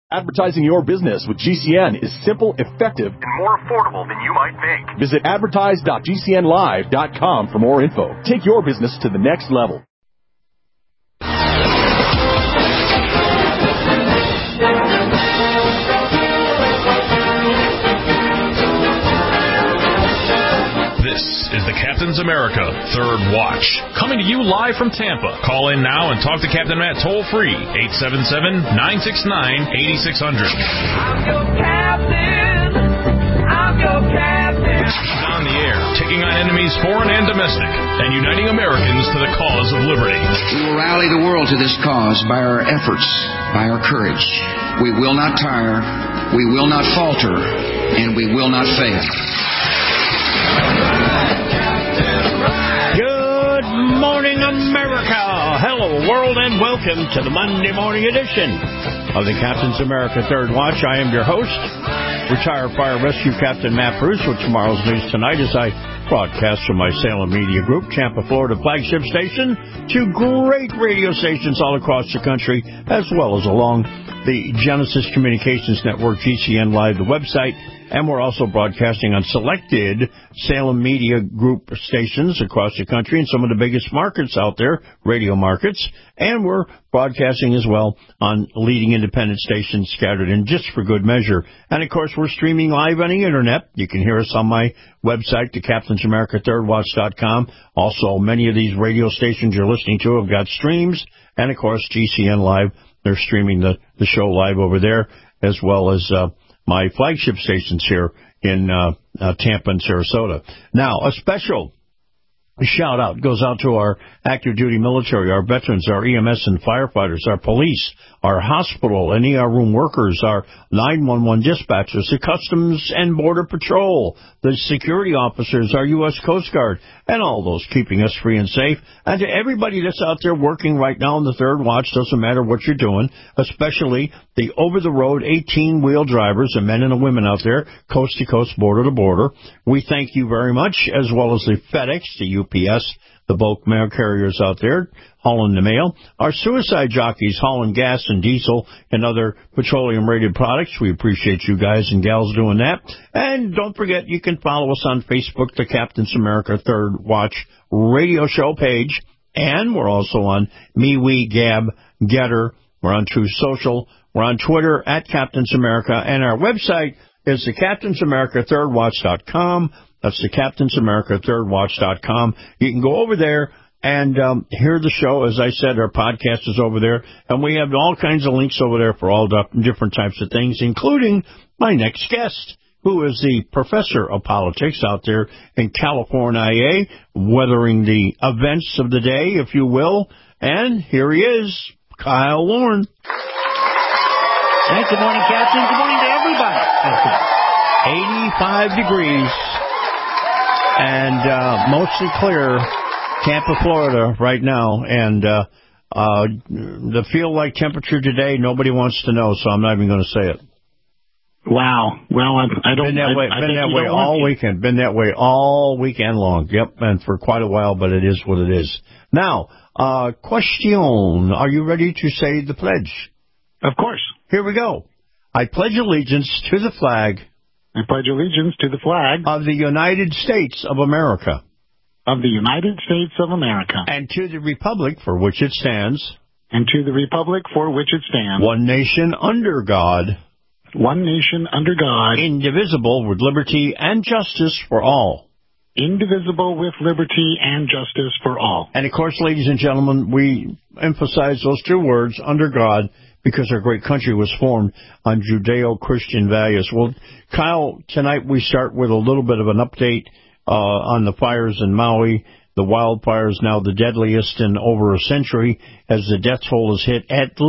Advertising your business with GCN is simple, effective, and more affordable than you might think. Visit advertise.gcnlive.com for more info. Take your business to the next level. This is the Captain's America Third Watch, coming to you live from Tampa. Call in now and talk to Captain Matt toll-free, 877-969-8600. I'm your captain. I'm your captain. He's on the air, taking on enemies foreign and domestic, and uniting Americans to the cause of liberty. We will rally the world to this cause by our efforts, by our courage. We will not tire, we will not falter, and we will not fail. Good morning, America. Hello, world, and welcome to the Monday morning edition of the Captain's America Third Watch. I am your host, retired fire rescue Captain Matt Bruce, with tomorrow's news tonight as I broadcast from my Salem Media Group, Tampa, Florida flagship station, to great radio stations all across the country, as well as along the Genesis Communications Network, GCN Live, the website. And we're also broadcasting on selected Salem Media Group stations across the country in some of the biggest markets out there, radio markets. And we're broadcasting as well on leading independent stations scattered in just for good measure. And, of course, we're streaming live on the Internet. You can hear us on my website, thecaptainsamericathirdwatch.com. Also, many of these radio stations you're listening to have got streams. And, of course, GCN Live, they're streaming the show live over there, as well as my flagship stations here in Tampa and Sarasota. Now, a special shout-out goes out to our active duty military, our veterans, our EMS and firefighters, our police, our hospital and ER room workers, our 911 dispatchers, the Customs and Border Patrol, the security officers, our U.S. Coast Guard, and all those keeping us free and safe. And to everybody that's out there working right now in the Third Watch, doesn't matter what you're doing, especially the over-the-road 18-wheel drivers, the men and the women out there, coast to coast, border to border. We thank you very much, as well as the FedEx, the UPS, the bulk mail carriers out there hauling the mail, our suicide jockeys hauling gas and diesel and other petroleum-rated products. We appreciate you guys and gals doing that. And don't forget, you can follow us on Facebook, the Captain's America Third Watch radio show page. And we're also on MeWe, Gab, Getter. We're on True Social. We're on Twitter at Captain's America. And our website is thecaptainsamericathirdwatch.com. That's thecaptainsamericathirdwatch.com. You can go over there and hear the show. As I said, our podcast is over there. And we have all kinds of links over there for all different types of things, including my next guest, who is the professor of politics out there in California, weathering the events of the day, if you will. And here he is, Kyle Warren. Hey, good morning, Captain. Good morning to everybody. 85 degrees and mostly clear, Tampa, Florida right now. And the feel-like temperature today, nobody wants to know, so I'm not even going to say it. Wow. Well, I don't... Been that way all weekend. Been that way all weekend long. Yep, and for quite a while, but it is what it is. Now, question. Are you ready to say the pledge? Of course. Here we go. I pledge allegiance to the flag. I pledge allegiance to the flag of the United States of America. Of the United States of America. And to the republic for which it stands. And to the republic for which it stands. One nation under God. One nation under God. Indivisible with liberty and justice for all. Indivisible with liberty and justice for all. And, of course, ladies and gentlemen, we emphasize those two words, under God, because our great country was formed on Judeo-Christian values. Well, Kyle, tonight we start with a little bit of an update on the fires in Maui. The wildfires now the deadliest in over a century, as the death toll has hit at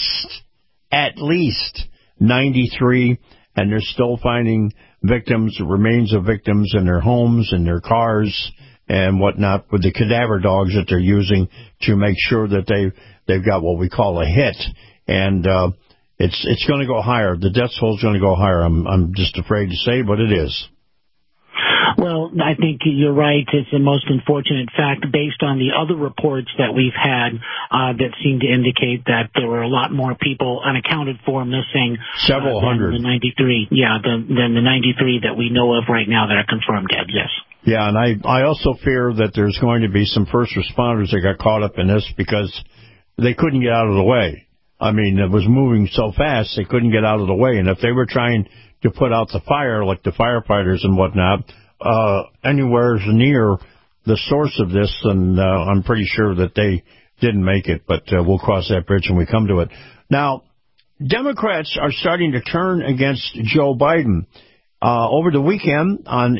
least 93, and they're still finding victims, remains of victims in their homes, in their cars, and whatnot, with the cadaver dogs that they're using to make sure that they've got what we call a hit. And it's going to go higher. The death toll is going to go higher. I'm just afraid to say, but it is. Well, I think you're right. It's the most unfortunate fact based on the other reports that we've had that seem to indicate that there were a lot more people unaccounted for missing. Several hundred. Than the 93. Yeah, than the 93 that we know of right now that are confirmed dead, yes. Yeah, and I also fear that there's going to be some first responders that got caught up in this because they couldn't get out of the way. I mean, it was moving so fast they couldn't get out of the way. And if they were trying to put out the fire, like the firefighters and whatnot, anywhere near the source of this, and I'm pretty sure that they didn't make it, but we'll cross that bridge when we come to it. Now, Democrats are starting to turn against Joe Biden. Over the weekend on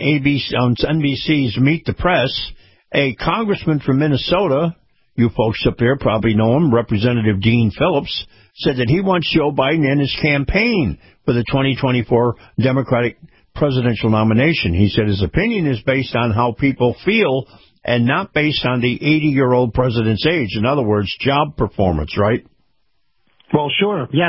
NBC's Meet the Press, a congressman from Minnesota, you folks up there probably know him, Representative Dean Phillips, said that he wants Joe Biden in his campaign for the 2024 Democratic presidential nomination. He said his opinion is based on how people feel and not based on the 80-year-old president's age. In other words, job performance, right? Well, sure. Yeah,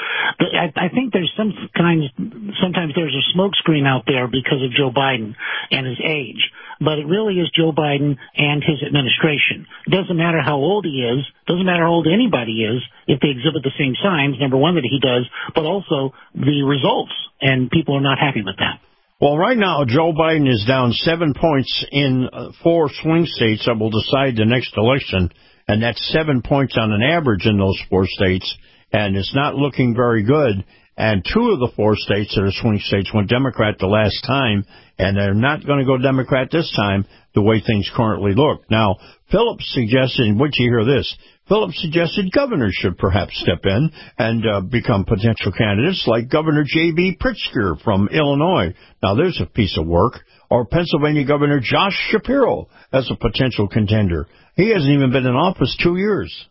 I think there's sometimes there's a smokescreen out there because of Joe Biden and his age. But it really is Joe Biden and his administration. It doesn't matter how old he is, doesn't matter how old anybody is, if they exhibit the same signs, number one, that he does, but also the results, and people are not happy with that. Well, right now, Joe Biden is down 7 points in 4 swing states that will decide the next election, and that's 7 points on an average in those 4 states, and it's not looking very good. And 2 of the 4 states that are swing states went Democrat the last time, and they're not going to go Democrat this time the way things currently look. Now, Phillips suggested, and wait till you hear this, Phillips suggested governors should perhaps step in and become potential candidates, like Governor J.B. Pritzker from Illinois. Now, there's a piece of work. Or Pennsylvania Governor Josh Shapiro as a potential contender. He hasn't even been in office 2 years.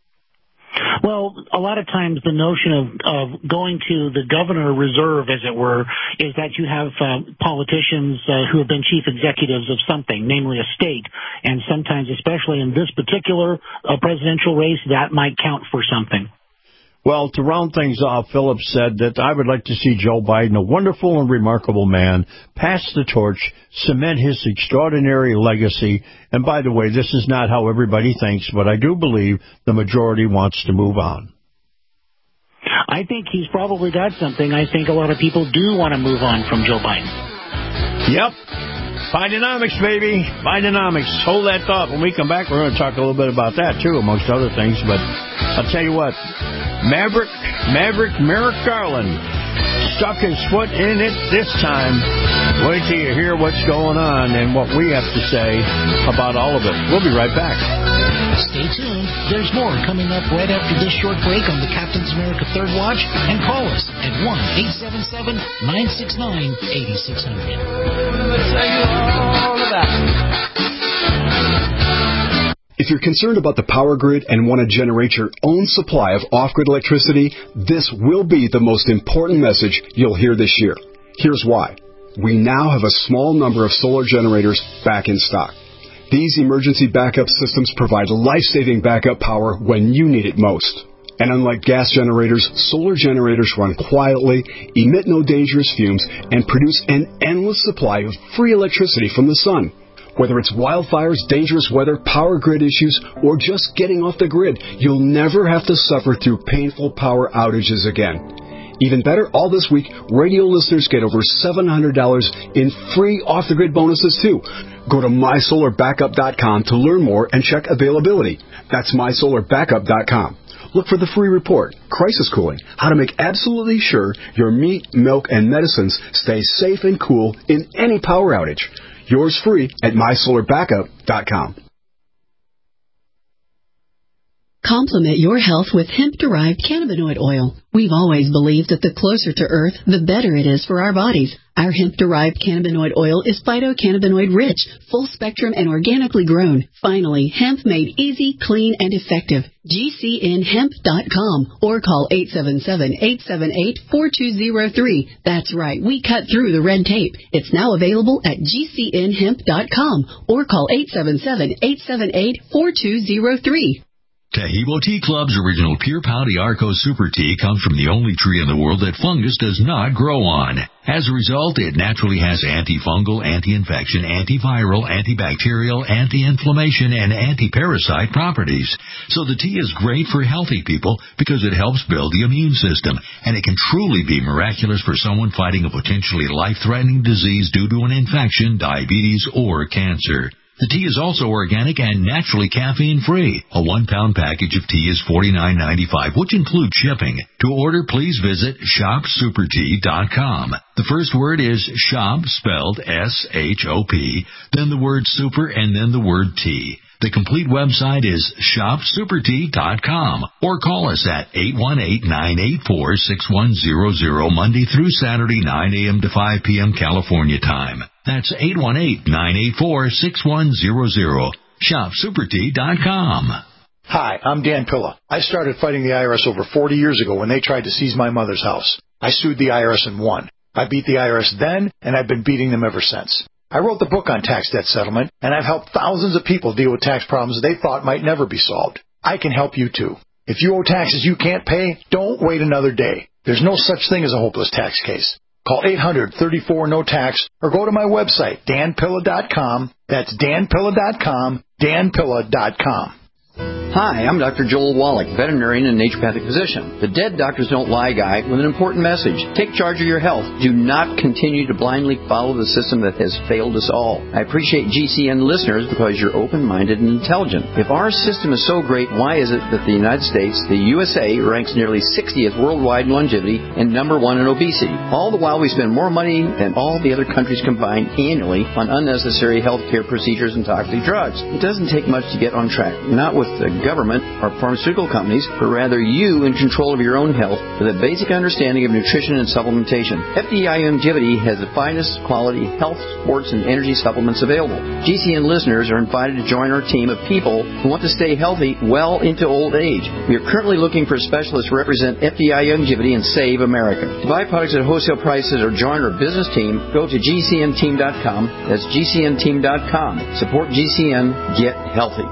Well, a lot of times the notion of going to the governor reserve, as it were, is that you have politicians who have been chief executives of something, namely a state. And sometimes, especially in this particular presidential race, that might count for something. Well, to round things off, Phillips said that I would like to see Joe Biden, a wonderful and remarkable man, pass the torch, cement his extraordinary legacy. And by the way, this is not how everybody thinks, but I do believe the majority wants to move on. I think he's probably got something. I think a lot of people do want to move on from Joe Biden. Yep. Bidenomics, baby. Bidenomics. Hold that thought. When we come back, we're going to talk a little bit about that, too, amongst other things. But I'll tell you what. Maverick Merrick Garland stuck his foot in it this time. Wait till you hear what's going on and what we have to say about all of it. We'll be right back. Stay tuned. There's more coming up right after this short break on the Captain's America Third Watch. And call us at 1-877-969-8600. If you're concerned about the power grid and want to generate your own supply of off-grid electricity, this will be the most important message you'll hear this year. Here's why. We now have a small number of solar generators back in stock. These emergency backup systems provide life-saving backup power when you need it most. And unlike gas generators, solar generators run quietly, emit no dangerous fumes, and produce an endless supply of free electricity from the sun. Whether it's wildfires, dangerous weather, power grid issues, or just getting off the grid, you'll never have to suffer through painful power outages again. Even better, all this week, radio listeners get over $700 in free off-the-grid bonuses, too. Go to MySolarBackup.com to learn more and check availability. That's MySolarBackup.com. Look for the free report, Crisis Cooling, how to make absolutely sure your meat, milk, and medicines stay safe and cool in any power outage. Yours free at MySolarBackup.com. Complement your health with hemp-derived cannabinoid oil. We've always believed that the closer to Earth, the better it is for our bodies. Our hemp-derived cannabinoid oil is phytocannabinoid-rich, full-spectrum, and organically grown. Finally, hemp made easy, clean, and effective. GCNHemp.com or call 877-878-4203. That's right, we cut through the red tape. It's now available at GCNHemp.com or call 877-878-4203. Tahibo Tea Club's original Pure Pouty Arco Super Tea comes from the only tree in the world that fungus does not grow on. As a result, it naturally has antifungal, anti-infection, antiviral, antibacterial, anti-inflammation, and anti-parasite properties. So the tea is great for healthy people because it helps build the immune system, and it can truly be miraculous for someone fighting a potentially life-threatening disease due to an infection, diabetes, or cancer. The tea is also organic and naturally caffeine-free. A 1-pound package of tea is $49.95, which includes shipping. To order, please visit shopsupertea.com. The first word is shop, spelled S-H-O-P, then the word super, and then the word tea. The complete website is shopsupertea.com, or call us at 818-984-6100 Monday through Saturday, 9 a.m. to 5 p.m. California time. That's 818-984-6100. Shopsupertea.com. Hi, I'm Dan Pilla. I started fighting the IRS over 40 years ago when they tried to seize my mother's house. I sued the IRS and won. I beat the IRS then, and I've been beating them ever since. I wrote the book on tax debt settlement, and I've helped thousands of people deal with tax problems they thought might never be solved. I can help you too. If you owe taxes you can't pay, don't wait another day. There's no such thing as a hopeless tax case. Call 800-34-NO-TAX or go to my website, danpilla.com. That's danpilla.com, danpilla.com. Hi, I'm Dr. Joel Wallach, veterinarian and naturopathic physician. The Dead Doctors Don't Lie guy with an important message. Take charge of your health. Do not continue to blindly follow the system that has failed us all. I appreciate GCN listeners because you're open-minded and intelligent. If our system is so great, why is it that the United States, the USA, ranks nearly 60th worldwide in longevity and number 1 in obesity? All the while we spend more money than all the other countries combined annually on unnecessary health care procedures and toxic drugs. It doesn't take much to get on track. Not with the government or pharmaceutical companies, but rather you in control of your own health with a basic understanding of nutrition and supplementation. FDI Longevity has the finest quality health, sports, and energy supplements available. GCN listeners are invited to join our team of people who want to stay healthy well into old age. We are currently looking for specialists to represent FDI Longevity and Save America. To buy products at wholesale prices or join our business team, go to GCNteam.com. That's GCNteam.com. Support GCN. Get healthy.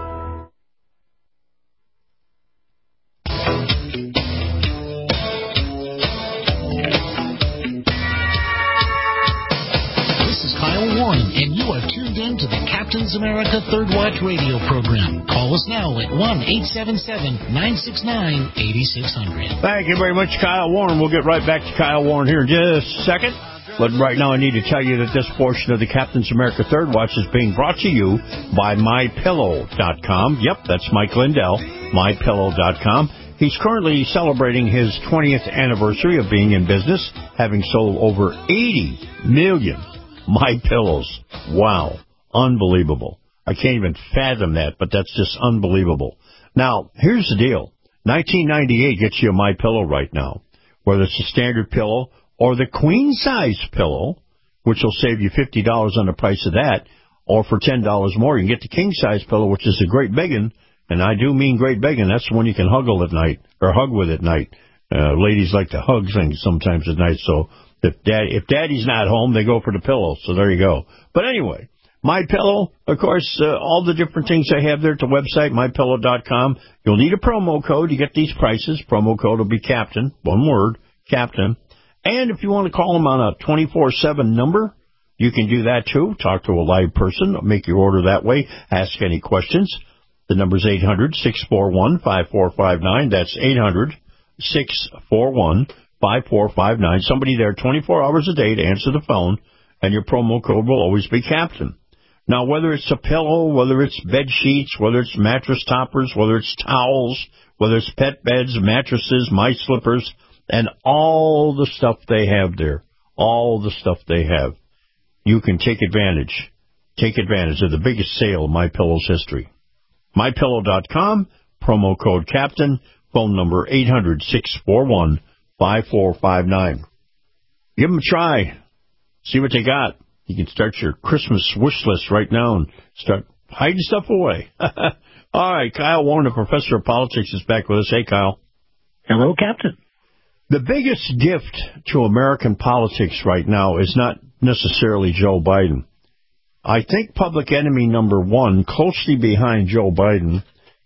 And you are tuned in to the Captain's America Third Watch radio program. Call us now at 1-877-969-8600. Thank you very much, Kyle Warren. We'll get right back to Kyle Warren here in just a second. But right now I need to tell you that this portion of the Captain's America Third Watch is being brought to you by MyPillow.com. Yep, that's Mike Lindell, MyPillow.com. He's currently celebrating his 20th anniversary of being in business, having sold over 80 million My Pillows. Wow. Unbelievable. I can't even fathom that, but that's just unbelievable. Now, here's the deal. $19.98 gets you a My Pillow right now, whether it's a standard pillow or the queen-size pillow, which will save you $50 on the price of that, or for $10 more, you can get the king-size pillow, which is a great biggin', and I do mean great biggin'. That's the one you can hug with at night. Ladies like to hug things sometimes at night, so if daddy's not home, they go for the pillow. So there you go. But anyway, My Pillow, of course, all the different things they have there at the website, mypillow.com. You'll need a promo code to get these prices. Promo code will be Captain, one word, Captain. And if you want to call them on a 24/7 number, you can do that too. Talk to a live person, make your order that way, ask any questions. The number's 800-641-5459. That's 800-641-5459. Somebody there 24 hours a day to answer the phone, and your promo code will always be Captain. Now, whether it's a pillow, whether it's bed sheets, whether it's mattress toppers, whether it's towels, whether it's pet beds, mattresses, my slippers, and all the stuff they have there, all the stuff they have, you can take advantage. Take advantage of the biggest sale of My Pillow's history. MyPillow.com, promo code Captain, phone number 800-641-5459. Give them a try. See what they got. You can start your Christmas wish list right now and start hiding stuff away. All right, Kyle Warren, the professor of politics, is back with us. Hey, Kyle. Hello, Captain. The biggest gift to American politics right now is not necessarily Joe Biden. I think public enemy number one, closely behind Joe Biden,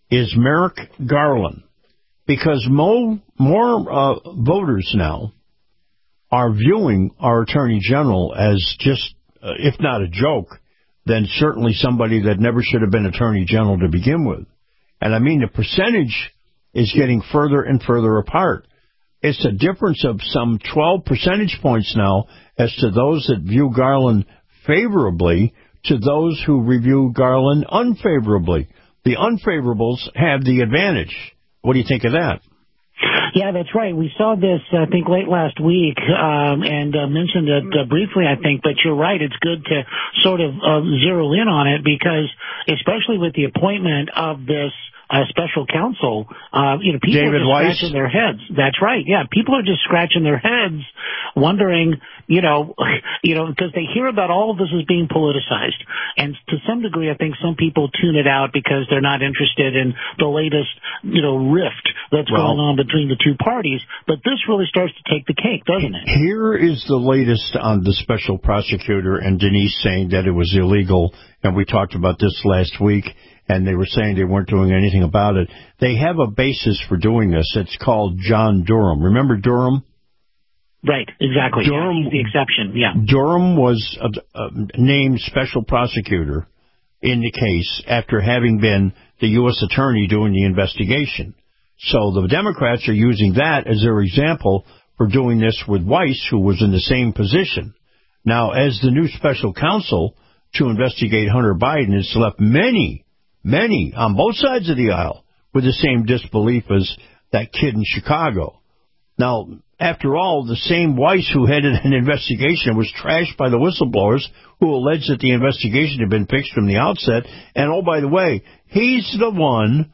is Merrick Garland, because more voters now are viewing our Attorney General as just, if not a joke, then certainly somebody that never should have been Attorney General to begin with. And I mean, the percentage is getting further and further apart. It's a difference of some 12 percentage points now as to those that view Garland favorably to those who review Garland unfavorably. The unfavorables have the advantage. What do you think of that? Yeah, that's right. We saw this, I think, late last week and mentioned it briefly, I think. But you're right. It's good to sort of zero in on it because, especially with the appointment of this special counsel, people David are just scratching their heads. That's right. Yeah, people are just scratching their heads, wondering, because they hear about all of this as being politicized, and to some degree, I think some people tune it out because they're not interested in the latest, rift that's going on between the two parties. But this really starts to take the cake, doesn't it? Here is the latest on the special prosecutor and Denise saying that it was illegal, and we talked about this last week. And they were saying they weren't doing anything about it. They have a basis for doing this. It's called John Durham. Remember Durham? Right, exactly. Durham, he's the exception, yeah. Durham was named special prosecutor in the case after having been the U.S. attorney doing the investigation. So the Democrats are using that as their example for doing this with Weiss, who was in the same position. Now, as the new special counsel to investigate Hunter Biden, it's left many on both sides of the aisle with the same disbelief as that kid in Chicago. Now, after all, the same Weiss who headed an investigation was trashed by the whistleblowers who alleged that the investigation had been fixed from the outset. And, oh, by the way, he's the one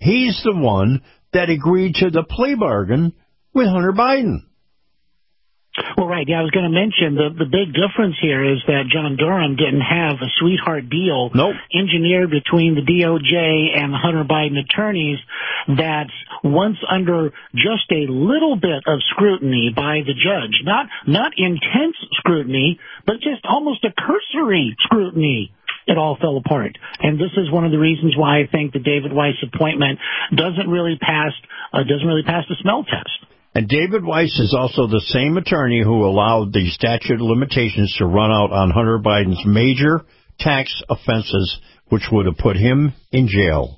that agreed to the plea bargain with Hunter Biden. Well, right. Yeah, I was going to mention the big difference here is that John Durham didn't have a sweetheart deal engineered between the DOJ and the Hunter Biden attorneys that's once under just a little bit of scrutiny by the judge, not intense scrutiny, but just almost a cursory scrutiny. It all fell apart. And this is one of the reasons why I think the David Weiss appointment doesn't really pass the smell test. And David Weiss is also the same attorney who allowed the statute of limitations to run out on Hunter Biden's major tax offenses, which would have put him in jail.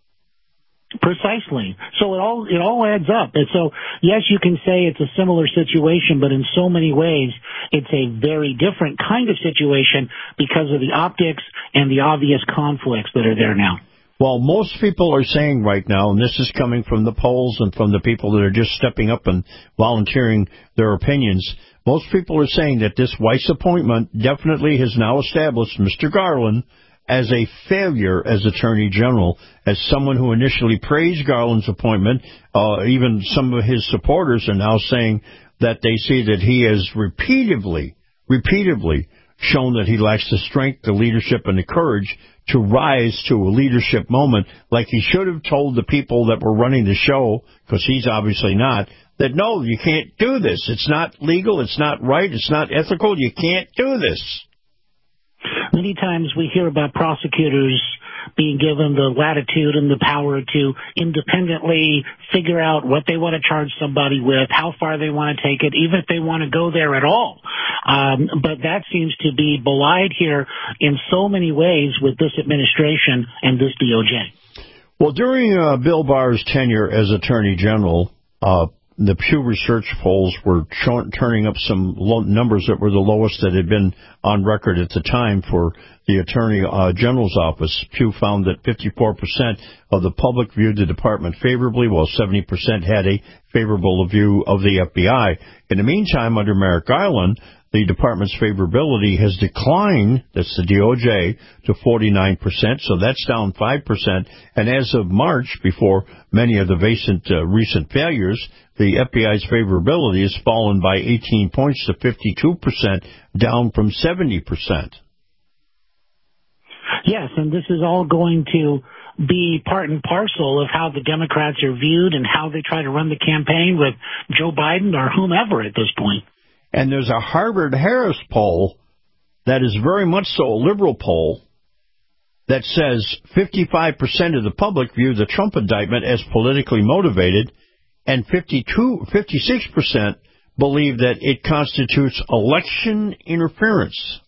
Precisely. So it all adds up. And so, yes, you can say it's a similar situation, but in so many ways, it's a very different kind of situation because of the optics and the obvious conflicts that are there now. Well, most people are saying right now, and this is coming from the polls and from the people that are just stepping up and volunteering their opinions, most people are saying that this Weiss appointment definitely has now established Mr. Garland as a failure as Attorney General, as someone who initially praised Garland's appointment. Even some of his supporters are now saying that they see that he has repeatedly shown that he lacks the strength, the leadership, and the courage to rise to a leadership moment, like he should have told the people that were running the show, because he's obviously not, that no, you can't do this. It's not legal, it's not right, it's not ethical, you can't do this. Many times we hear about prosecutors being given the latitude and the power to independently figure out what they want to charge somebody with, how far they want to take it, even if they want to go there at all. But that seems to be belied here in so many ways with this administration and this DOJ. Well, during Bill Barr's tenure as Attorney General, the Pew Research polls were turning up some numbers that were the lowest that had been on record at the time for the Attorney General's office. Pew found that 54% of the public viewed the department favorably, while 70% had a favorable view of the FBI. In the meantime, under Merrick Garland, the department's favorability has declined, that's the DOJ, to 49%, so that's down 5%. And as of March, before many of the recent failures, the FBI's favorability has fallen by 18 points to 52%, down from 70%. Yes, and this is all going to be part and parcel of how the Democrats are viewed and how they try to run the campaign with Joe Biden or whomever at this point. And there's a Harvard-Harris poll that is very much so a liberal poll that says 55% of the public view the Trump indictment as politically motivated, and 56% believe that it constitutes election interference.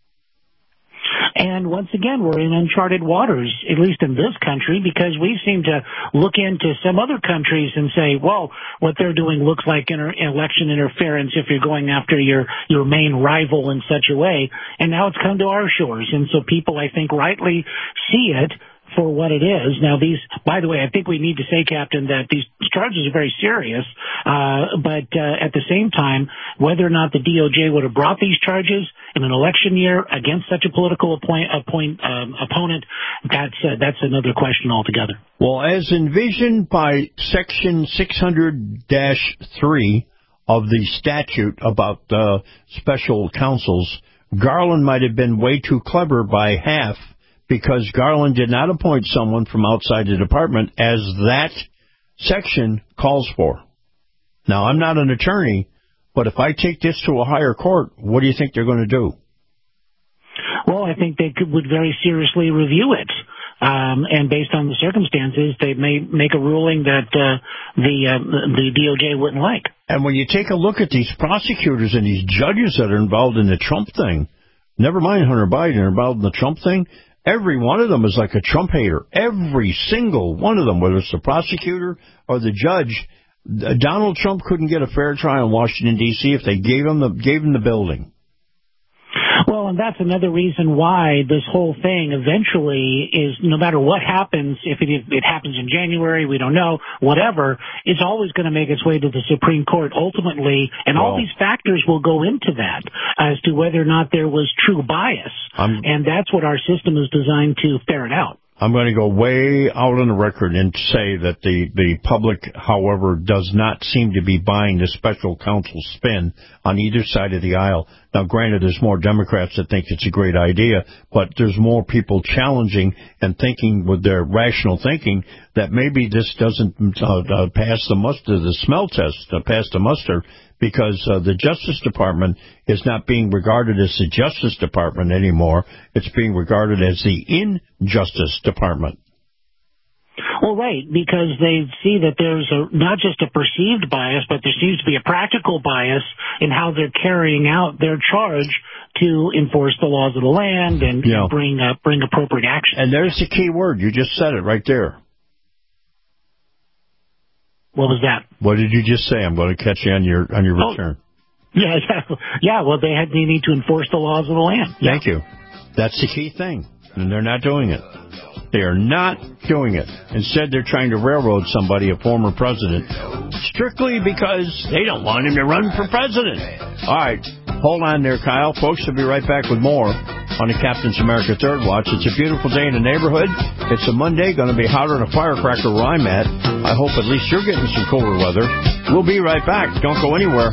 And once again, we're in uncharted waters, at least in this country, because we seem to look into some other countries and say, well, what they're doing looks like election interference if you're going after your main rival in such a way. And now it's come to our shores. And so people, I think, rightly see it for what it is. Now, by the way, I think we need to say, Captain, that these charges are very serious, but at the same time, whether or not the DOJ would have brought these charges in an election year against such a political opponent, that's another question altogether. Well, as envisioned by Section 600-3 of the statute about special counsels, Garland might have been way too clever by half, because Garland did not appoint someone from outside the department as that section calls for. Now, I'm not an attorney, but if I take this to a higher court, what do you think they're going to do? Well, I think they would very seriously review it. And based on the circumstances, they may make a ruling that the DOJ wouldn't like. And when you take a look at these prosecutors and these judges that are involved in the Trump thing, never mind Hunter Biden, are involved in the Trump thing, every one of them is like a Trump hater. Every single one of them, whether it's the prosecutor or the judge. Donald Trump couldn't get a fair trial in Washington, D.C. if they gave him the building. Well, and that's another reason why this whole thing eventually is, no matter what happens, if it happens in January, we don't know, whatever, it's always going to make its way to the Supreme Court ultimately, and all these factors will go into that as to whether or not there was true bias. And that's what our system is designed to ferret out. I'm going to go way out on the record and say that the public, however, does not seem to be buying the special counsel spin on either side of the aisle. Now, granted, there's more Democrats that think it's a great idea, but there's more people challenging and thinking with their rational thinking that maybe this doesn't pass the muster, the smell test, pass the muster, because the Justice Department is not being regarded as the Justice Department anymore. It's being regarded as the Injustice Department. Well, right, because they see that there's not just a perceived bias, but there seems to be a practical bias in how they're carrying out their charge to enforce the laws of the land and bring appropriate action. And there's the key word. You just said it right there. What was that? What did you just say? I'm going to catch you on your return. Yeah, exactly. Yeah, well, they need to enforce the laws of the land. Thank you. That's the key thing, and they're not doing it. They are not doing it. Instead, they're trying to railroad somebody, a former president, strictly because they don't want him to run for president. All right, hold on there, Kyle. Folks, we'll be right back with more on the Captain's America Third Watch. It's a beautiful day in the neighborhood. It's a Monday, going to be hotter than a firecracker where I'm at. I hope at least you're getting some cooler weather. We'll be right back. Don't go anywhere.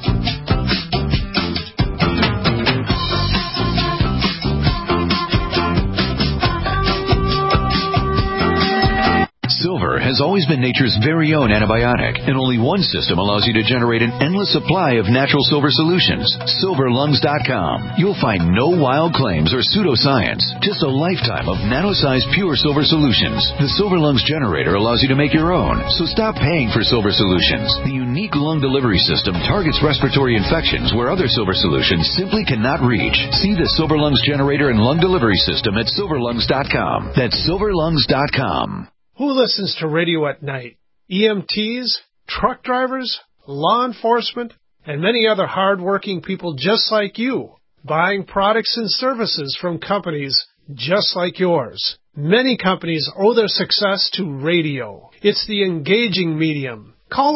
Silver has always been nature's very own antibiotic, and only one system allows you to generate an endless supply of natural silver solutions. SilverLungs.com. You'll find no wild claims or pseudoscience, just a lifetime of nano-sized pure silver solutions. The Silver Lungs generator allows you to make your own, so stop paying for silver solutions. The unique lung delivery system targets respiratory infections where other silver solutions simply cannot reach. See the Silver Lungs generator and lung delivery system at SilverLungs.com. That's SilverLungs.com. Who listens to radio at night? EMTs, truck drivers, law enforcement, and many other hard-working people just like you, buying products and services from companies just like yours. Many companies owe their success to radio. It's the engaging medium. Call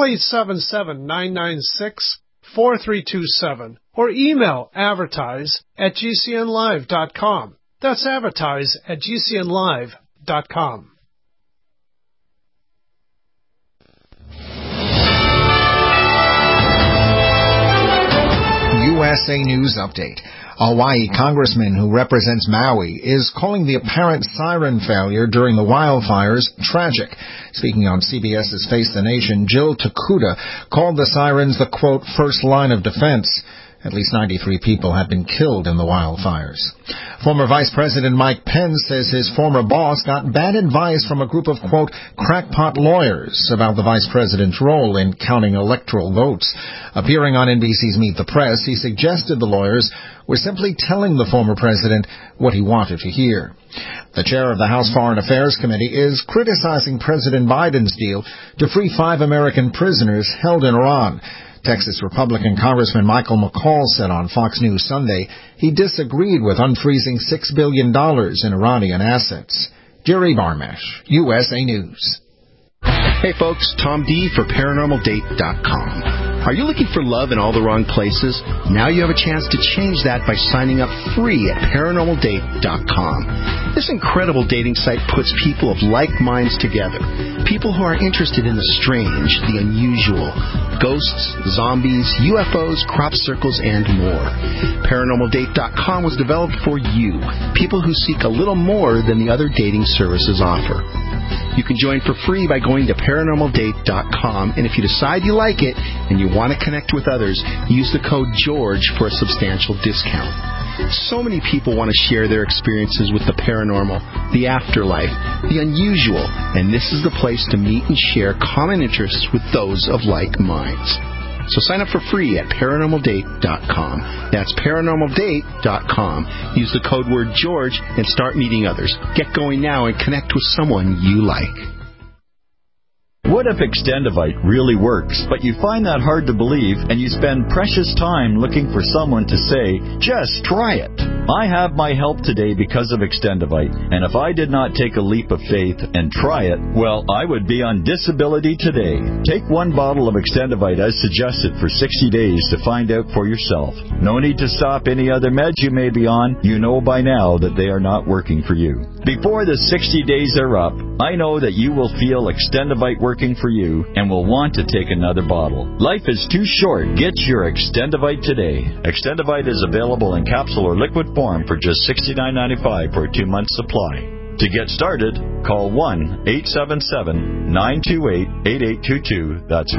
877-996-4327 or email advertise@gcnlive.com. That's advertise@gcnlive.com. USA News Update. A Hawaii congressman who represents Maui is calling the apparent siren failure during the wildfires tragic. Speaking on CBS's Face the Nation, Jill Takuda called the sirens the, quote, first line of defense. At least 93 people have been killed in the wildfires. Former Vice President Mike Pence says his former boss got bad advice from a group of, quote, crackpot lawyers about the vice president's role in counting electoral votes. Appearing on NBC's Meet the Press, he suggested the lawyers were simply telling the former president what he wanted to hear. The chair of the House Foreign Affairs Committee is criticizing President Biden's deal to free 5 American prisoners held in Iran. Texas Republican Congressman Michael McCall said on Fox News Sunday he disagreed with unfreezing $6 billion in Iranian assets. Jerry Barmash, USA News. Hey folks, Tom D for ParanormalDate.com. Are you looking for love in all the wrong places? Now you have a chance to change that by signing up free at ParanormalDate.com. This incredible dating site puts people of like minds together. People who are interested in the strange, the unusual, ghosts, zombies, UFOs, crop circles, and more. ParanormalDate.com was developed for you, people who seek a little more than the other dating services offer. You can join for free by going to ParanormalDate.com, and if you decide you like it and you want to connect with others, use the code GEORGE for a substantial discount. So many people want to share their experiences with the paranormal, the afterlife, the unusual, and this is the place to meet and share common interests with those of like minds. So sign up for free at ParanormalDate.com. That's ParanormalDate.com. Use the code word George and start meeting others. Get going now and connect with someone you like. What if Extendivite really works, but you find that hard to believe and you spend precious time looking for someone to say, just try it? I have my help today because of Extendivite, and if I did not take a leap of faith and try it, well, I would be on disability today. Take 1 bottle of Extendivite as suggested for 60 days to find out for yourself. No need to stop any other meds you may be on. You know by now that they are not working for you. Before the 60 days are up, I know that you will feel Extendivite working for you and will want to take another bottle. Life is too short. Get your Extendivite today. Extendivite is available in capsule or liquid form for just $69.95 for a 2-month supply. To get started, call 1-877-928-8822. That's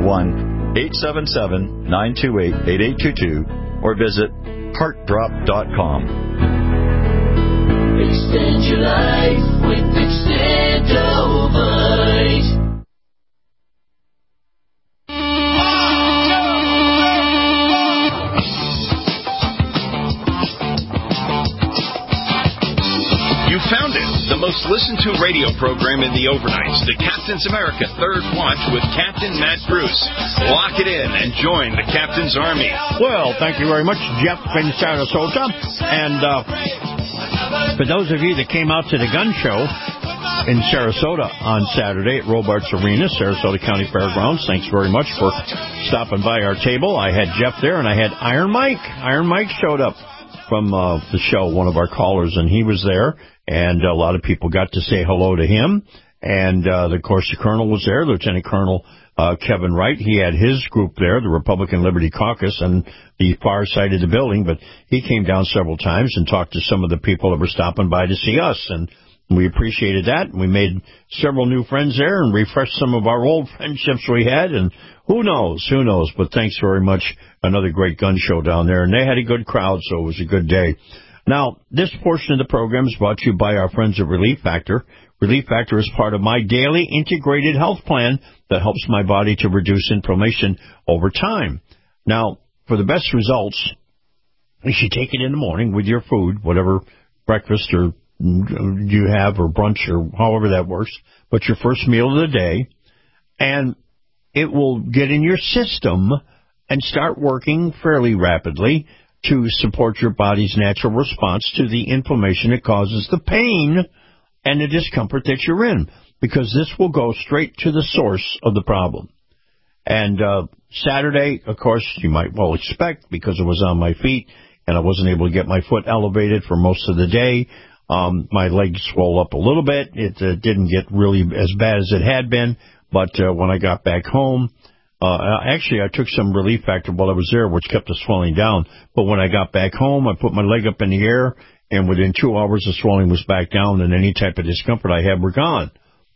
1-877-928-8822. Or visit heartdrop.com. Extend your life with Extendivite. You found it, the most listened to radio program in the overnights, the Captain's America Third Watch with Captain Matt Bruce. Lock it in and join the Captain's Army. Well, thank you very much, Jeff in Sarasota. And for those of you that came out to the gun show in Sarasota on Saturday at Robarts Arena, Sarasota County Fairgrounds, thanks very much for stopping by our table. I had Jeff there, and I had Iron Mike. Iron Mike showed up from the show, one of our callers, and he was there. And a lot of people got to say hello to him. And, of course, the Colonel was there, Lieutenant Colonel Kevin Wright. He had his group there, the Republican Liberty Caucus, on the far side of the building. But he came down several times and talked to some of the people that were stopping by to see us. And we appreciated that. We made several new friends there and refreshed some of our old friendships we had. And who knows? But thanks very much. Another great gun show down there. And they had a good crowd, so it was a good day. Now, this portion of the program is brought to you by our friends at Relief Factor. Relief Factor is part of my daily integrated health plan that helps my body to reduce inflammation over time. Now, for the best results, you should take it in the morning with your food, whatever breakfast or you have or brunch or however that works, but your first meal of the day, and it will get in your system and start working fairly rapidly to support your body's natural response to the inflammation that causes the pain and the discomfort that you're in, because this will go straight to the source of the problem. And Saturday, of course, you might well expect, because it was on my feet and I wasn't able to get my foot elevated for most of the day, my legs swelled up a little bit. It didn't get really as bad as it had been, but when I got back home, actually, I took some Relief Factor while I was there, which kept the swelling down. But when I got back home, I put my leg up in the air, and within 2 hours, the swelling was back down, and any type of discomfort I had was gone.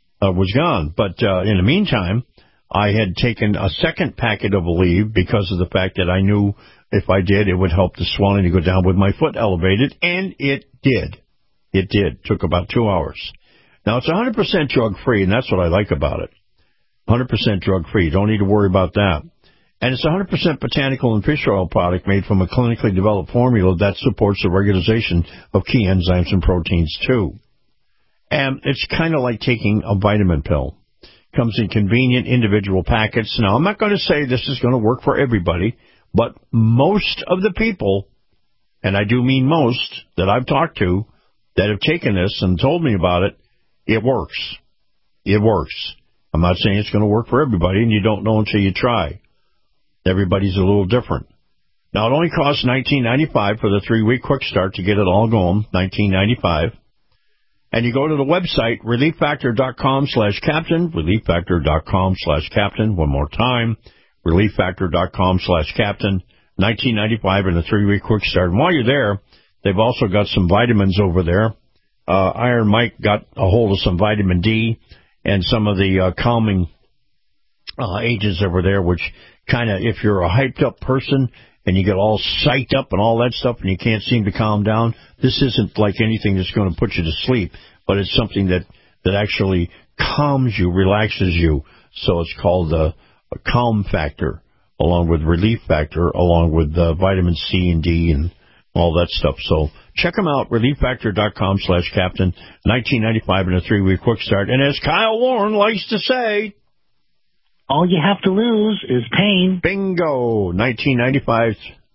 But in the meantime, I had taken a second packet of Aleve because of the fact that I knew if I did, it would help the swelling to go down with my foot elevated, and it did. It did. Took about 2 hours. Now, it's 100% drug-free, and that's what I like about it. 100% drug-free. You don't need to worry about that. And it's 100% botanical and fish oil product made from a clinically developed formula that supports the regularization of key enzymes and proteins, too. And it's kind of like taking a vitamin pill. Comes in convenient individual packets. Now, I'm not going to say this is going to work for everybody, but most of the people, and I do mean most, that I've talked to that have taken this and told me about it, it works. It works. I'm not saying it's going to work for everybody, and you don't know until you try. Everybody's a little different. Now, it only costs $19.95 for the 3-week quick start to get it all going, $19.95. And you go to the website, relieffactor.com/captain, relieffactor.com/captain. One more time, relieffactor.com/captain, $19.95 in the 3-week quick start. And while you're there, they've also got some vitamins over there. Iron Mike got a hold of some vitamin D and some of the calming agents over there, which kind of, if you're a hyped up person and you get all psyched up and all that stuff and you can't seem to calm down, this isn't like anything that's going to put you to sleep, but it's something that actually calms you, relaxes you. So it's called a calm factor, along with relief factor, along with vitamin C and D and all that stuff. So check them out, relieffactor.com/captain, $19.95 in a 3-week quick start. And as Kyle Warren likes to say, all you have to lose is pain. Bingo! $19.95,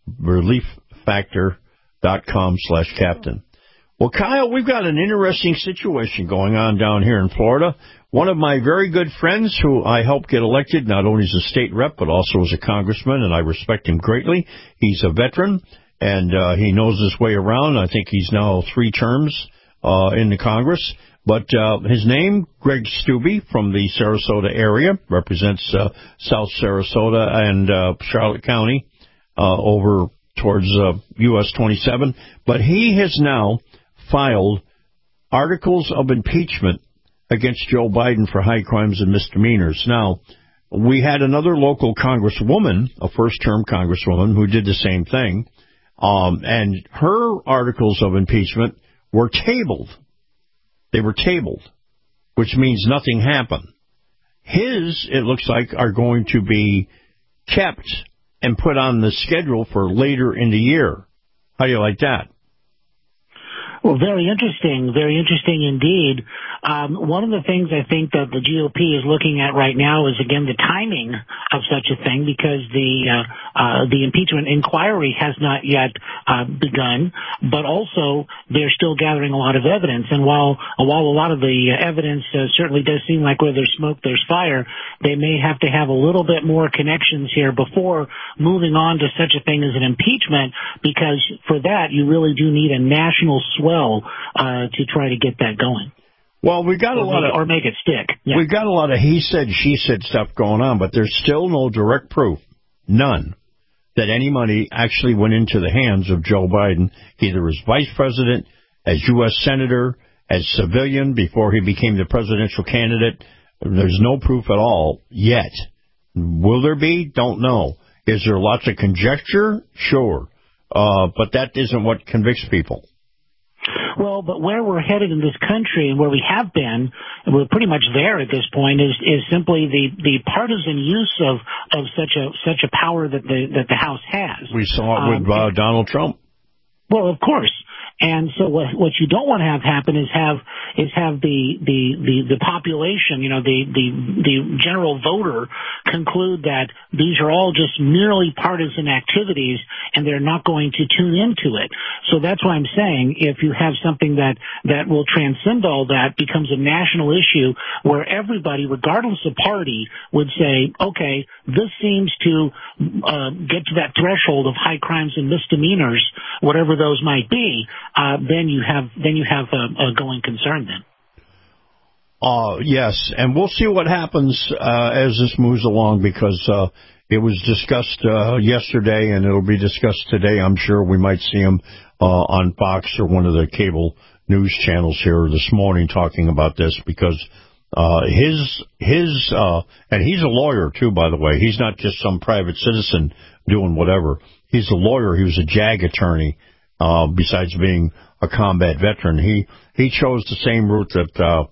relieffactor.com/captain. Well, Kyle, we've got an interesting situation going on down here in Florida. One of my very good friends who I helped get elected, not only as a state rep, but also as a congressman, and I respect him greatly. He's a veteran, and he knows his way around. I think he's now 3 terms in the Congress. But his name, Greg Steube, from the Sarasota area, represents South Sarasota and Charlotte County over towards US 27. But he has now filed articles of impeachment against Joe Biden for high crimes and misdemeanors. Now, we had another local congresswoman, a first-term congresswoman, who did the same thing, and her articles of impeachment were tabled. They were tabled, which means nothing happened. His, it looks like, are going to be kept and put on the schedule for later in the year. How do you like that? Well, very interesting indeed. One of the things I think that the GOP is looking at right now is, again, the timing of such a thing, because the impeachment inquiry has not yet begun, but also they're still gathering a lot of evidence. And while a lot of the evidence certainly does seem like where there's smoke, there's fire, they may have to have a little bit more connections here before moving on to such a thing as an impeachment, because for that you really do need a national swell to try to get that going. Well, we got or make it stick. Yeah. We've got a lot of he said, she said stuff going on, but there's still no direct proof, none, that any money actually went into the hands of Joe Biden, either as vice president, as U.S. senator, as civilian before he became the presidential candidate. There's no proof at all yet. Will there be? Don't know. Is there lots of conjecture? Sure. But that isn't what convicts people. Well, but where we're headed in this country and where we have been, and we're pretty much there at this point, is simply the partisan use of such a power that the House has. We saw it with Donald Trump. Well, of course. And so what you don't want to have happen is have the population, the general voter conclude that these are all just merely partisan activities and they're not going to tune into it. So that's why I'm saying if you have something that will transcend all that, becomes a national issue where everybody, regardless of party, would say, okay, this seems to get to that threshold of high crimes and misdemeanors, whatever those might be. Then you have a going concern then. Yes, and we'll see what happens as this moves along, because it was discussed yesterday and it'll be discussed today. I'm sure we might see him on Fox or one of the cable news channels here this morning talking about this, because his and he's a lawyer too, by the way. He's not just some private citizen doing whatever. he's a lawyer. He was a JAG attorney. Besides being a combat veteran, he chose the same route that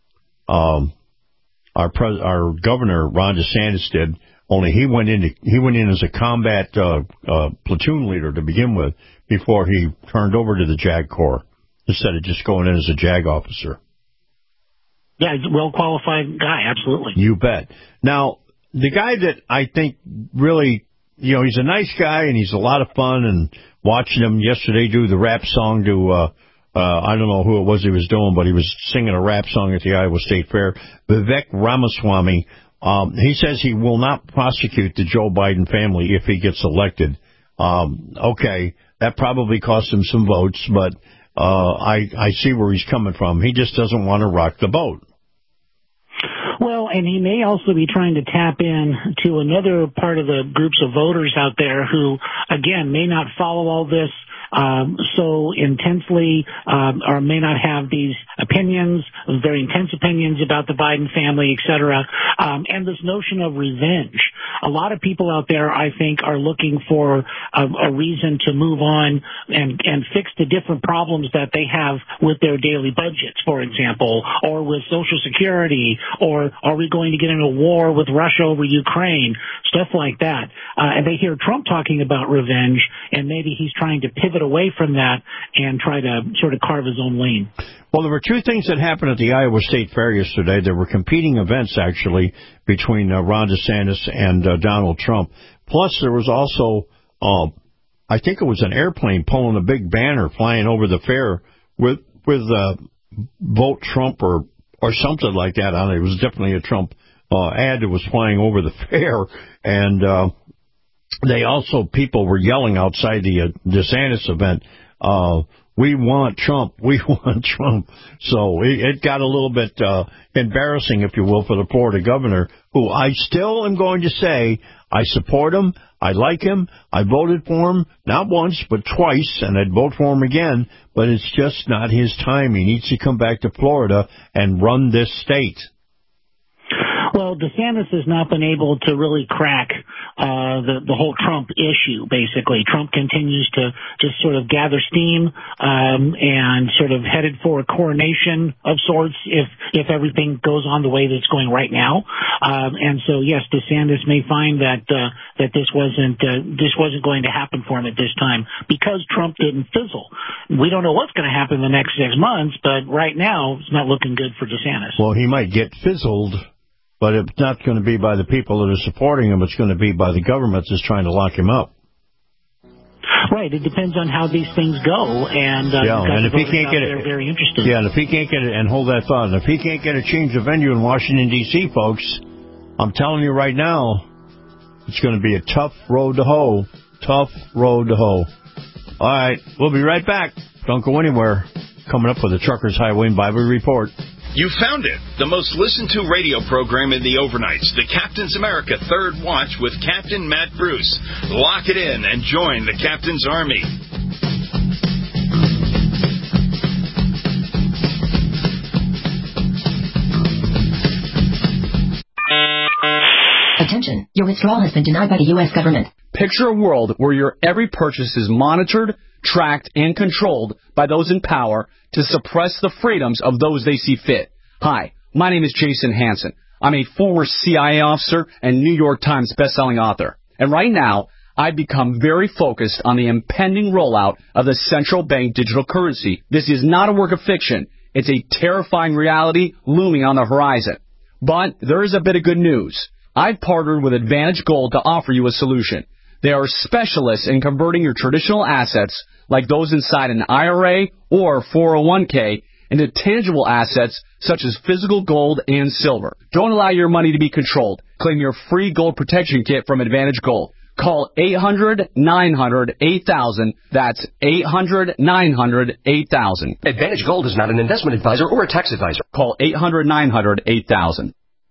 our governor Ron DeSantis did. Only he went in as a combat platoon leader to begin with before he turned over to the JAG Corps instead of just going in as a JAG officer. Yeah, he's a well-qualified guy, absolutely. You bet. Now, the guy that I think really, he's a nice guy and he's a lot of fun, and watching him yesterday do the rap song to, I don't know who it was he was doing, but he was singing a rap song at the Iowa State Fair. Vivek Ramaswamy, he says he will not prosecute the Joe Biden family if he gets elected. Okay, that probably cost him some votes, but I see where he's coming from. He just doesn't want to rock the boat. Well, and he may also be trying to tap in to another part of the groups of voters out there who, again, may not follow all this so intensely, or may not have these opinions, very intense opinions about the Biden family, et cetera, and this notion of revenge. A lot of people out there, I think, are looking for a reason to move on and fix the different problems that they have with their daily budgets, for example, or with Social Security, or are we going to get into a war with Russia over Ukraine, stuff like that. And they hear Trump talking about revenge, and maybe he's trying to pivot away from that and try to sort of carve his own lane. Well, there were two things that happened at the Iowa State Fair yesterday. There were competing events, actually, between Ron DeSantis and Donald Trump. Plus, there was also, I think it was an airplane pulling a big banner flying over the fair with Vote Trump or something like that on it. It was definitely a Trump ad that was flying over the fair. And people were yelling outside the DeSantis event, we want Trump, we want Trump. So it got a little bit embarrassing, if you will, for the Florida governor, who I still am going to say I support him, I like him, I voted for him, not once, but twice, and I'd vote for him again, but it's just not his time. He needs to come back to Florida and run this state. Well, DeSantis has not been able to really crack the whole Trump issue, basically. Trump continues to just sort of gather steam and sort of headed for a coronation of sorts if everything goes on the way that it's going right now. And so, yes, DeSantis may find that this wasn't going to happen for him at this time because Trump didn't fizzle. We don't know what's going to happen in the next 6 months, but right now it's not looking good for DeSantis. Well, he might get fizzled, but it's not going to be by the people that are supporting him. It's going to be by the government that's trying to lock him up. Right. It depends on how these things go. And if he can't get it, very interested. Yeah, and if he can't get it, and hold that thought, and if he can't get a change of venue in Washington, D.C., folks, I'm telling you right now, it's going to be a tough road to hoe. Tough road to hoe. All right, we'll be right back. Don't go anywhere. Coming up with the Truckers Highway and Bible Report. You found it, the most listened to radio program in the overnights, the Captain's America Third Watch with Captain Matt Bruce. Lock it in and join the Captain's Army. Attention, your withdrawal has been denied by the U.S. government. Picture a world where your every purchase is monitored, tracked, and controlled by those in power to suppress the freedoms of those they see fit. Hi, my name is Jason Hansen. I'm a former CIA officer and New York Times bestselling author. And right now, I've become very focused on the impending rollout of the central bank digital currency. This is not a work of fiction. It's a terrifying reality looming on the horizon. But there is a bit of good news. I've partnered with Advantage Gold to offer you a solution. They are specialists in converting your traditional assets, like those inside an IRA or 401k, into tangible assets such as physical gold and silver. Don't allow your money to be controlled. Claim your free gold protection kit from Advantage Gold. Call 800-900-8000. That's 800-900-8000. Advantage Gold is not an investment advisor or a tax advisor. Call 800-900-8000.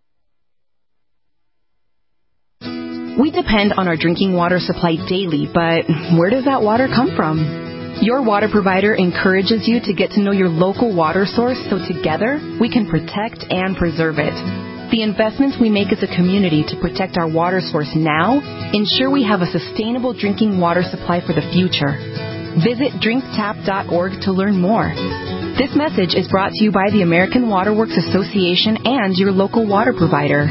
We depend on our drinking water supply daily, but where does that water come from? Your water provider encourages you to get to know your local water source so together we can protect and preserve it. The investments we make as a community to protect our water source now ensure we have a sustainable drinking water supply for the future. Visit drinktap.org to learn more. This message is brought to you by the American Water Works Association and your local water provider.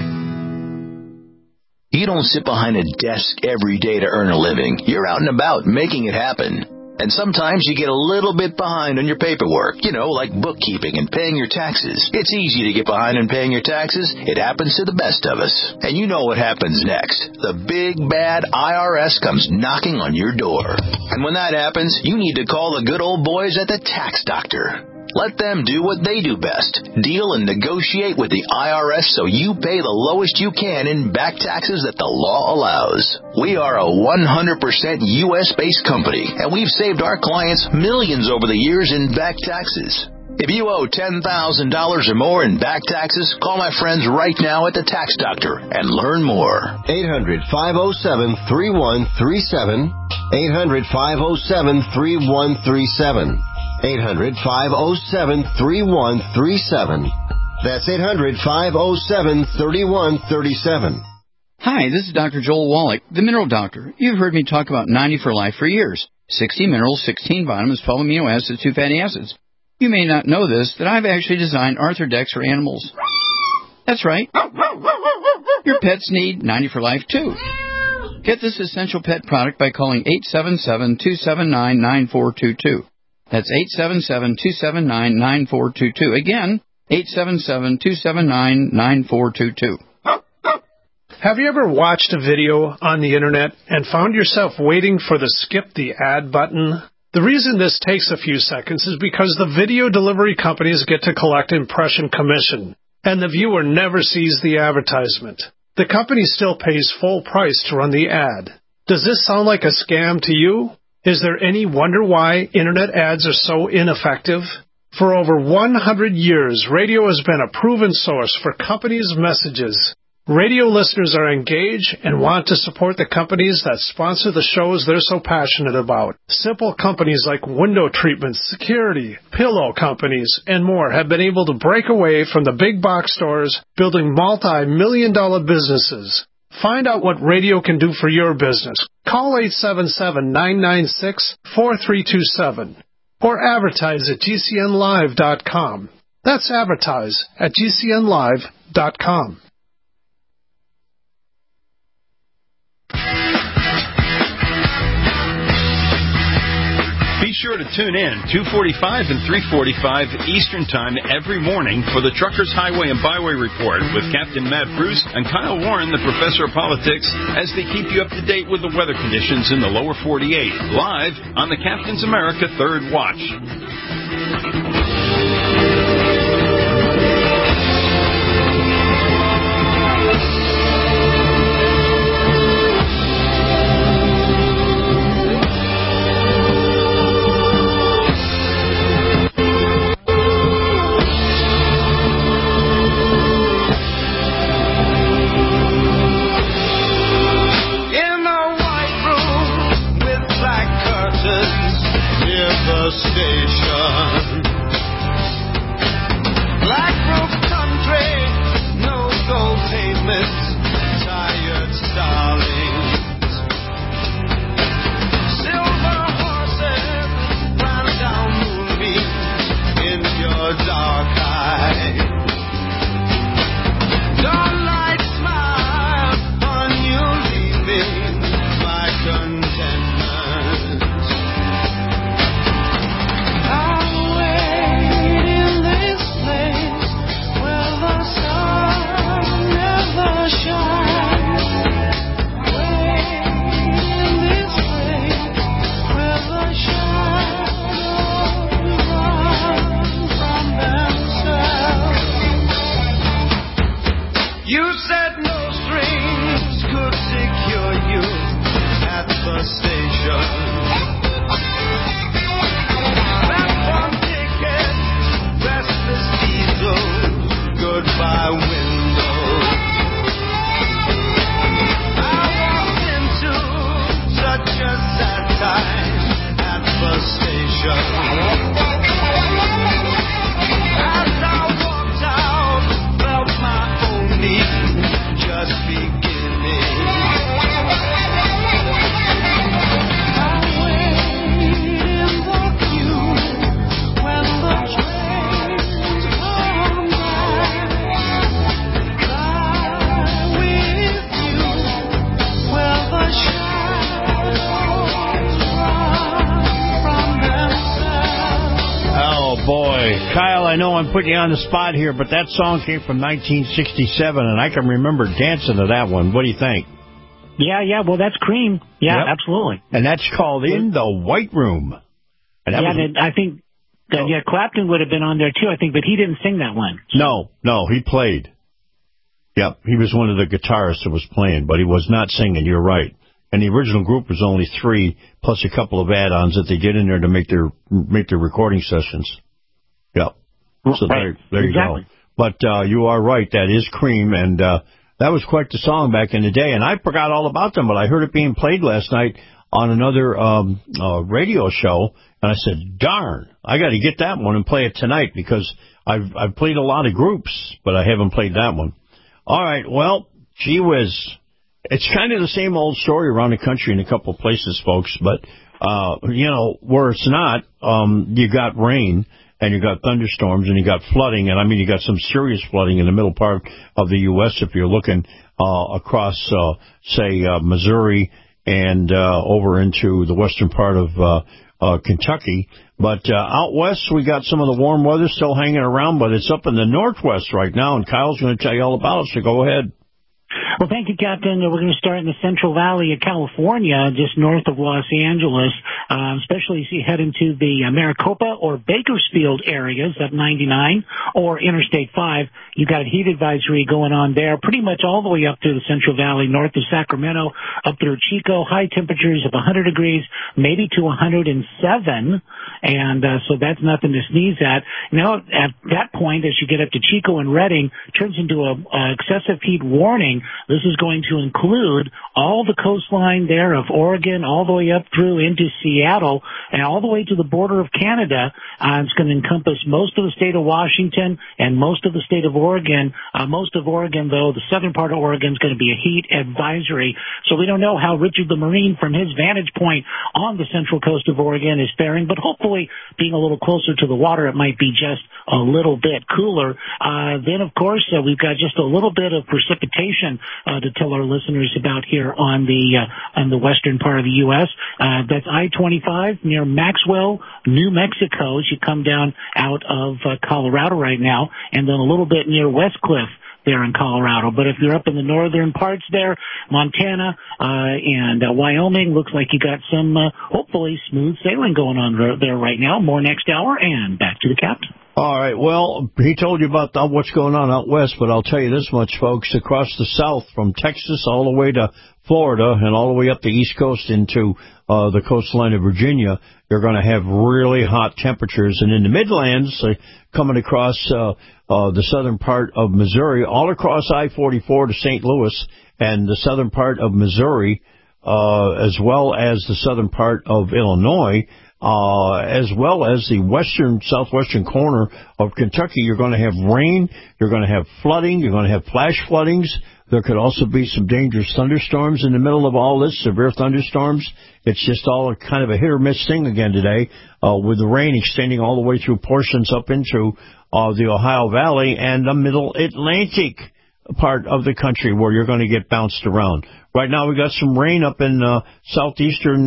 You don't sit behind a desk every day to earn a living. You're out and about making it happen. And sometimes you get a little bit behind on your paperwork, like bookkeeping and paying your taxes. It's easy to get behind on paying your taxes. It happens to the best of us. And you know what happens next. The big, bad IRS comes knocking on your door. And when that happens, you need to call the good old boys at the Tax Doctor. Let them do what they do best. Deal and negotiate with the IRS so you pay the lowest you can in back taxes that the law allows. We are a 100% U.S.-based company, and we've saved our clients millions over the years in back taxes. If you owe $10,000 or more in back taxes, call my friends right now at the Tax Doctor and learn more. 800-507-3137. 800-507-3137. 800-507-3137. That's 800-507-3137. Hi, this is Dr. Joel Wallach, the Mineral Doctor. You've heard me talk about 90 for Life for years. 60 minerals, 16 vitamins, 12 amino acids, 2 fatty acids. You may not know this, that I've actually designed Arthrodex for animals. That's right. Your pets need 90 for Life, too. Get this essential pet product by calling 877-279-9422. That's 877-279-9422. Again, 877-279-9422. Have you ever watched a video on the internet and found yourself waiting for the skip the ad button? The reason this takes a few seconds is because the video delivery companies get to collect impression commission, and the viewer never sees the advertisement. The company still pays full price to run the ad. Does this sound like a scam to you? Is there any wonder why internet ads are so ineffective? For over 100 years, radio has been a proven source for companies' messages. Radio listeners are engaged and want to support the companies that sponsor the shows they're so passionate about. Simple companies like window treatments, security, pillow companies, and more have been able to break away from the big box stores, building multi-million-dollar businesses. Find out what radio can do for your business. Call 877-996-4327 or advertise at GCNlive.com. That's advertise at GCNlive.com. Be sure to tune in 2:45 and 3:45 Eastern Time every morning for the Truckers Highway and Byway Report with Captain Matt Bruce and Kyle Warren, the Professor of Politics, as they keep you up to date with the weather conditions in the lower 48, live on the Captain's America Third Watch. Station, black roof country, no gold pavements, tired starlings, silver horses ran down moonbeams in your dark eye. Dawnlight smile on you, leaving my contentment. Show Kyle, I know I'm putting you on the spot here, but that song came from 1967, and I can remember dancing to that one. What do you think? Yeah, well, that's Cream. Yeah, Yep. absolutely. And that's called In the White Room. And that was, I think, Clapton would have been on there, too, I think, but he didn't sing that one. No, he played. Yep, he was one of the guitarists that was playing, but he was not singing, you're right. And the original group was only 3, plus a couple of add-ons that they did in there to make their recording sessions. Yep. So Right. there you Exactly. go. But you are right, that is Cream, and that was quite the song back in the day. And I forgot all about them, but I heard it being played last night on another radio show, and I said, darn, I got to get that one and play it tonight, because I've played a lot of groups, but I haven't played that one. All right, well, gee whiz. It's kind of the same old story around the country in a couple of places, folks, but, where it's not, you got rain, and you got thunderstorms, and you got flooding, and I mean, you got some serious flooding in the middle part of the U.S. if you're looking across, Missouri and over into the western part of Kentucky. But out west, we got some of the warm weather still hanging around, but it's up in the northwest right now, and Kyle's going to tell you all about it, so go ahead. Well, thank you, Captain. We're going to start in the Central Valley of California, just north of Los Angeles, especially as you head into the Maricopa or Bakersfield areas of 99 or Interstate 5. You've got a heat advisory going on there, pretty much all the way up through the Central Valley, north of Sacramento, up through Chico, high temperatures of 100 degrees, maybe to 107, and so that's nothing to sneeze at. Now, at that point, as you get up to Chico and Redding, turns into a excessive heat warning. This is going to include all the coastline there of Oregon, all the way up through into Seattle, and all the way to the border of Canada. It's going to encompass most of the state of Washington and most of the state of Oregon. Most of Oregon, though, the southern part of Oregon is going to be a heat advisory. So we don't know how Richard the Marine, from his vantage point on the central coast of Oregon, is faring, but hopefully being a little closer to the water, it might be just a little bit cooler. Then, of course, we've got just a little bit of precipitation to tell our listeners about here on the western part of the U.S. That's I-25 near Maxwell, New Mexico, as you come down out of Colorado right now, and then a little bit near Westcliff there in Colorado. But if you're up in the northern parts there, Montana and Wyoming, looks like you got some hopefully smooth sailing going on there right now. More next hour, and back to the captain. All right, well, he told you about what's going on out west, but I'll tell you this much, folks. Across the south, from Texas all the way to Florida and all the way up the East Coast into the coastline of Virginia, you're going to have really hot temperatures. And in the Midlands, coming across the southern part of Missouri, all across I-44 to St. Louis and the southern part of Missouri, as well as the southern part of Illinois, as well as the southwestern corner of Kentucky, you're going to have rain, you're going to have flooding, you're going to have flash floodings. There could also be some dangerous thunderstorms in the middle of all this, severe thunderstorms. It's just all kind of a hit or miss thing again today, with the rain extending all the way through portions up into the Ohio Valley and the middle Atlantic part of the country where you're going to get bounced around. Right now we got some rain up in southeastern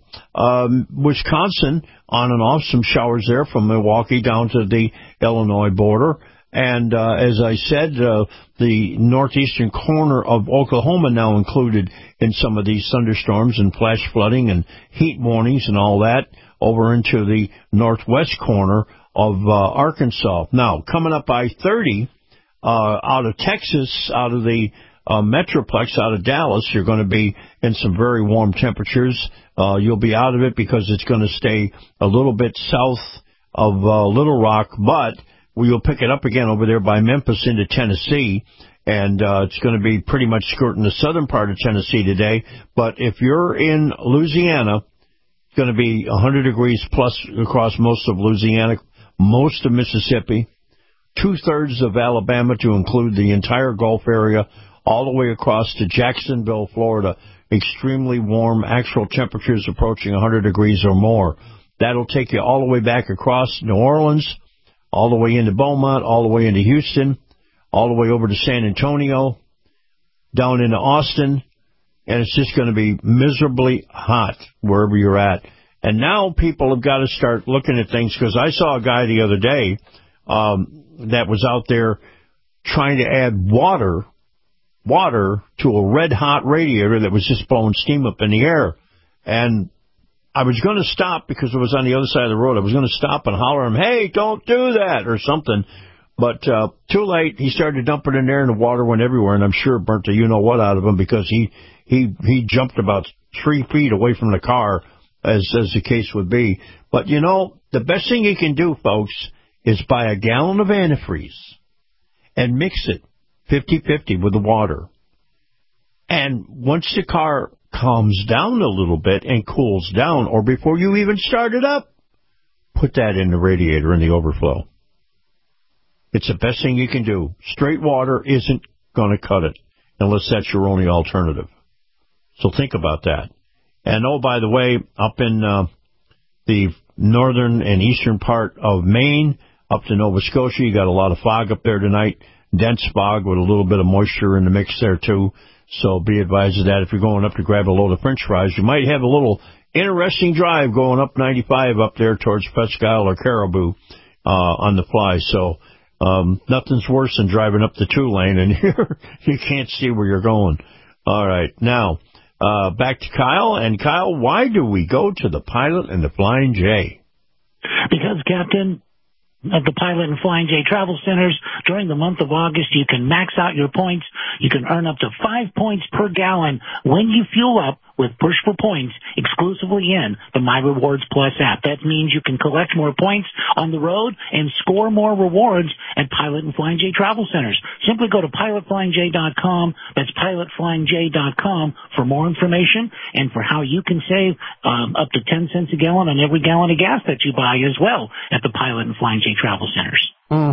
Wisconsin, on and off, some showers there from Milwaukee down to the Illinois border. And as I said, the northeastern corner of Oklahoma now included in some of these thunderstorms and flash flooding and heat warnings and all that, over into the northwest corner of Arkansas. Now, coming up I-30, out of Texas, out of the Metroplex, out of Dallas, you're going to be in some very warm temperatures. You'll be out of it because it's going to stay a little bit south of Little Rock, but we'll pick it up again over there by Memphis into Tennessee, and it's going to be pretty much skirting the southern part of Tennessee today. But if you're in Louisiana, it's going to be 100 degrees plus across most of Louisiana, most of Mississippi, two-thirds of Alabama to include the entire Gulf area, all the way across to Jacksonville, Florida. Extremely warm, actual temperatures approaching 100 degrees or more. That'll take you all the way back across New Orleans, all the way into Beaumont, all the way into Houston, all the way over to San Antonio, down into Austin, and it's just going to be miserably hot wherever you're at. And now people have got to start looking at things, because I saw a guy the other day that was out there trying to add water to a red-hot radiator that was just blowing steam up in the air. And I was going to stop because it was on the other side of the road. I was going to stop and holler at him, hey, don't do that, or something. But too late. He started dumping in there, and the water went everywhere, and I'm sure it burnt the you-know-what out of him, because he jumped about 3 feet away from the car, as the case would be. But, you know, the best thing you can do, folks, is buy a gallon of antifreeze and mix it 50-50 with the water. And once the car calms down a little bit and cools down, or before you even start it up, put that in the radiator in the overflow. It's the best thing you can do. Straight water isn't going to cut it unless that's your only alternative. So think about that. And, oh, by the way, up in the northern and eastern part of Maine, up to Nova Scotia, you got a lot of fog up there tonight. Dense fog with a little bit of moisture in the mix there, too. So be advised of that. If you're going up to grab a load of French fries, you might have a little interesting drive going up 95 up there towards Presque Isle or Caribou on the fly. So nothing's worse than driving up the 2-lane and you can't see where you're going. All right. Now, back to Kyle. And, Kyle, why do we go to the Pilot and the Flying J? Because, Captain, at the Pilot and Flying J Travel Centers, during the month of August, you can max out your points. You can earn up to 5 points per gallon when you fuel up with Push for Points exclusively in the My Rewards Plus app. That means you can collect more points on the road and score more rewards at Pilot and Flying J Travel Centers. Simply go to pilotflyingj.com. That's pilotflyingj.com for more information and for how you can save up to 10 cents a gallon on every gallon of gas that you buy as well at the Pilot and Flying J Travel Centers.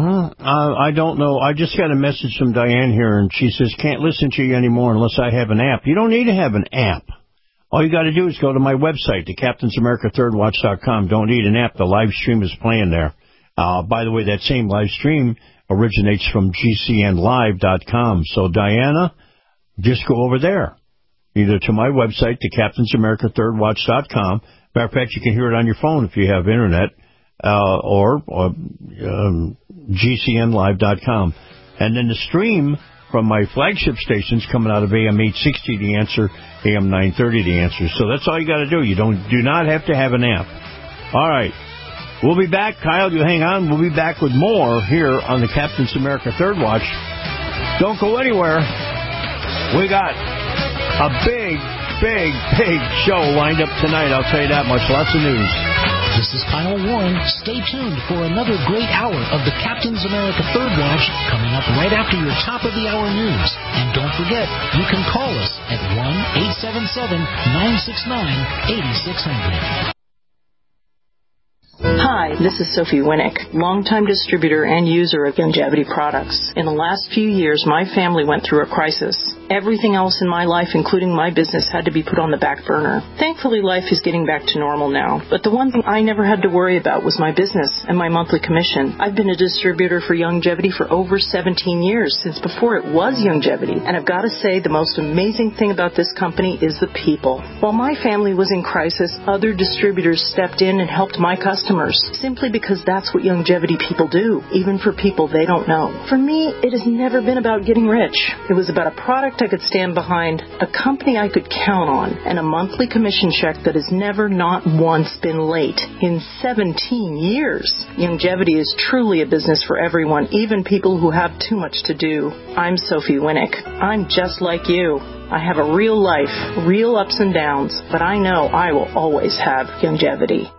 I don't know. I just got a message from Diane here, and she says, can't listen to you anymore unless I have an app. You don't need to have an app. All you got to do is go to my website, the CaptainsAmerica3rdWatch.com. Don't need an app. The live stream is playing there. By the way, that same live stream originates from GCNlive.com. So, Diana, just go over there, either to my website, the CaptainsAmerica3rdWatch.com. Matter of fact, you can hear it on your phone if you have Internet, or GCNlive.com. And then the stream from my flagship stations coming out of AM 860, The Answer, AM 930, The Answer. So that's all you got to do. You do not have to have an app. All right. We'll be back. Kyle, you hang on. We'll be back with more here on the Captain's America Third Watch. Don't go anywhere. We got a big show lined up tonight. I'll tell you that much. Lots of news. This is Kyle Warren. Stay tuned for another great hour of the Captain's America Third Watch coming up right after your top of the hour news. And don't forget, you can call us at 1-877-969-8600. Hi, this is Sophie Winnick, longtime distributor and user of Youngevity products. In the last few years, my family went through a crisis. Everything else in my life, including my business, had to be put on the back burner. Thankfully, life is getting back to normal now. But the one thing I never had to worry about was my business and my monthly commission. I've been a distributor for Youngevity for over 17 years, since before it was Youngevity. And I've got to say, the most amazing thing about this company is the people. While my family was in crisis, other distributors stepped in and helped my customers, simply because that's what Youngevity people do, even for people they don't know. For me, it has never been about getting rich. It was about a product I could stand behind, a company I could count on, and a monthly commission check that has never not once been late in 17 years. Youngevity is truly a business for everyone, even people who have too much to do. I'm Sophie Winnick. I'm just like you. I have a real life, real ups and downs, but I know I will always have Youngevity.